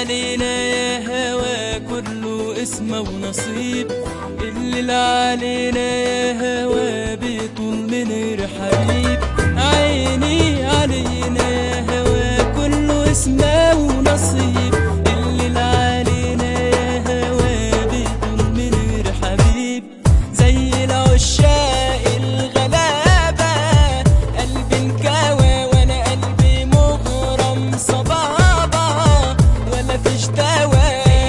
علينا يا هوا كله اسمه ونصيب، اللي علينا يا هوا بيطول من غير حبيب. عيني علينا يا هوا كله اسمه ونصيب، اللي علينا يا هوا بيطول من غير حبيب. زي العشاق الغلابة قلبي انكوى وانا قلبي مغرم صبابة ولا فيش دوا.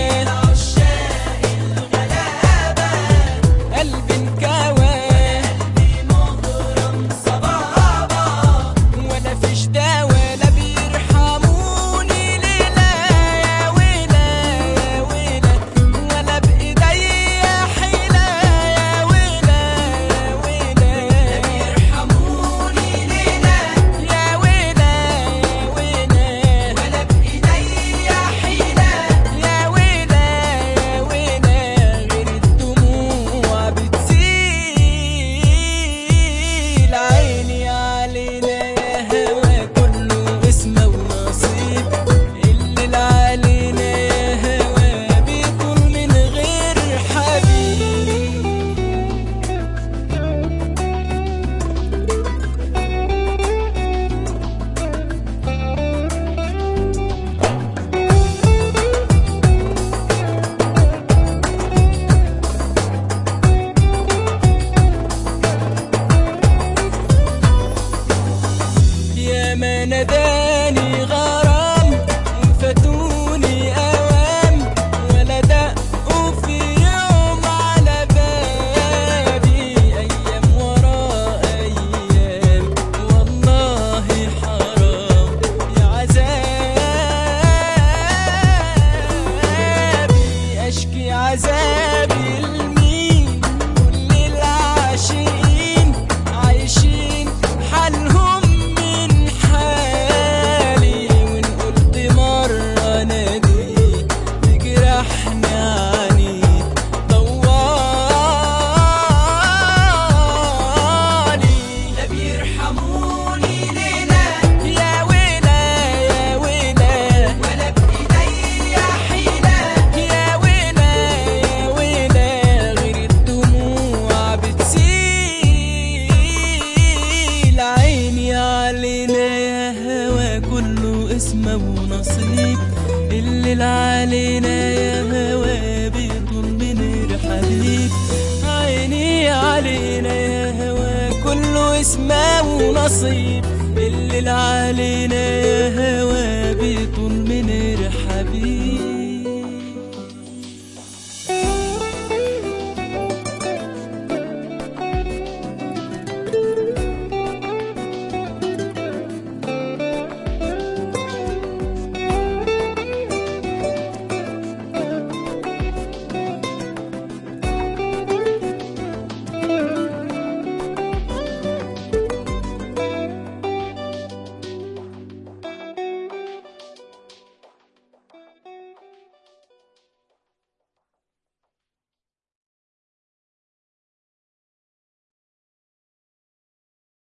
ما ناداني غرام وفاتوني اوام ولا دقوا في يوم على بابي. ايام ورا ايام والله حرام يا عذابي، اشكي عذابي لمين؟ كل العاشقين عايشين حالهم اسمه ونصيب. اللي علينا يا هوا بيطول من غير حبيب. عيني علينا يا هوا كله اسمه ونصيب، اللي علينا يا هوا بيطول من غير حبيب.